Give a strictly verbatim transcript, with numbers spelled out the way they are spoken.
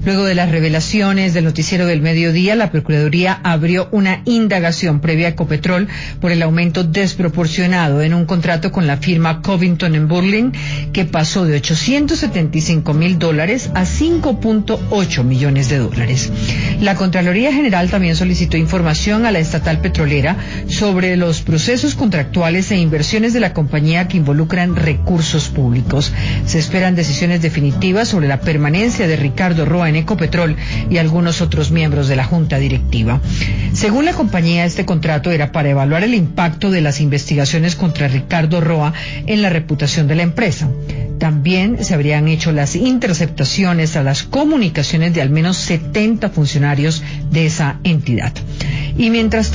Luego de las revelaciones del noticiero del mediodía, la Procuraduría abrió una indagación previa a Ecopetrol por el aumento desproporcionado en un contrato con la firma Covington and Burling, que pasó de ochocientos setenta y cinco mil dólares a cinco punto ocho millones de dólares. La Contraloría General también solicitó información a la estatal petrolera sobre los procesos contractuales e inversiones de la compañía que involucran recursos públicos. Se esperan decisiones definitivas sobre la permanencia de Ricardo Roa en Ecopetrol y algunos otros miembros de la junta directiva. Según la compañía, este contrato era para evaluar el impacto de las investigaciones contra Ricardo Roa en la reputación de la empresa. También se habrían hecho las interceptaciones a las comunicaciones de al menos setenta funcionarios de esa entidad. Y mientras